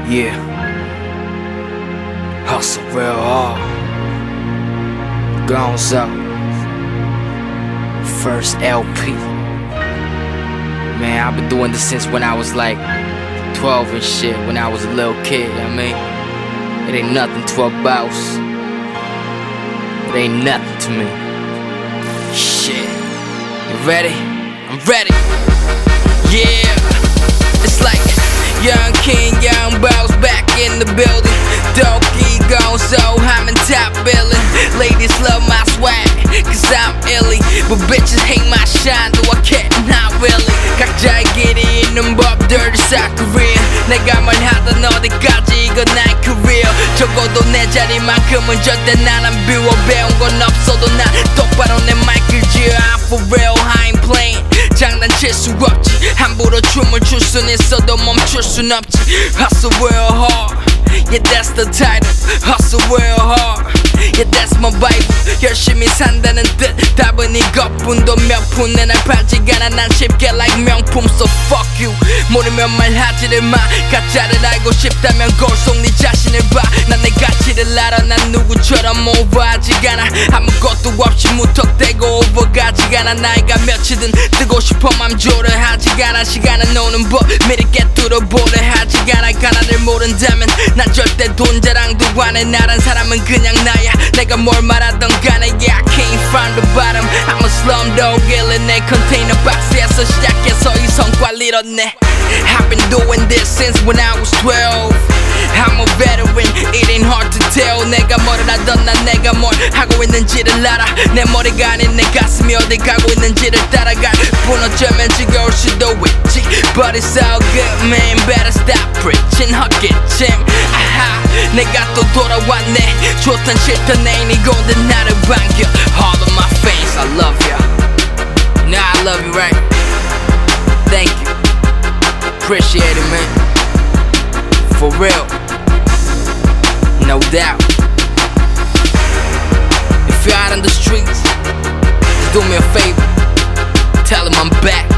Yeah, hustle real hard. Gonzo, first LP. Man, I've been doing this since when I was like 12 and shit. When I was a little kid, I mean, it ain't nothing to a boss. It ain't nothing to me. Shit, you ready? I'm ready. Yeah, it's like young king, young boss back in the building. Donkey Gonzo, I'm in top billing. Ladies love my swag, cause I'm illy. But bitches hate my shine, though I can't, not really. 각자의 길이 있는 법, dirty side career. 내가 말하던 어디까지 이건 난 career. 적어도 내 자리만큼은 절대 난 안 비워. 배운 건 없어도 난 똑바로 내 마이크를 쥐어. I'm for real, I ain't playing. 장난칠 수 없지. 함부로 춤을 출 순 있어도 멈출 순 없지. Hustle real hard, yeah that's the title. Hustle real hard, yeah that's my bible. 열심히 산다는 뜻 답은 이것뿐도 명품. 내 날 팔지가 않아 난 쉽게 like 명품. So fuck you. 모르면 말하지를 마. 가짜를 알고 싶다면 거울 속 네 자신을 봐. 난 내 가치를 알아. 난 누구처럼 오버하지가 않아. 아무것도 없이 무턱대고 오버가지가 않아. 나이가 몇이든 뜨고 싶어 맘 조려하지가 않아. 시간은 노는 법 미리 깨뚫어 보려 하지가 않아. 가난을 모른다면 난 절대 돈 자랑도 안 해. 나란 사람은 그냥 나야. 내가 뭘 말하던 간에 yeah I came from the bottom. I'm a slumdog killer. 내 컨테이너 박스에서 시작해서 이 성과를 이뤘네. I've been doing this since when I was 12. I'm a veteran, it ain't hard to tell. 내가 뭐를 하던 난 내가 뭘 하고 있는지를 알아. 내 머리가 아닌 내 가슴이 어디 가고 있는지를 따라가. 어쩌면 지겨울 수도 있지. But it's all good man, better stop preaching 헛기침. 아하, 내가 또 돌아왔네. 좋던 싫던 애인 이곳에 나를 반겨. All of my fans, I love ya. You know I love you, right? Thank you, appreciate it, man. For real, no doubt. If you're out on the streets, just do me a favor, tell them I'm back.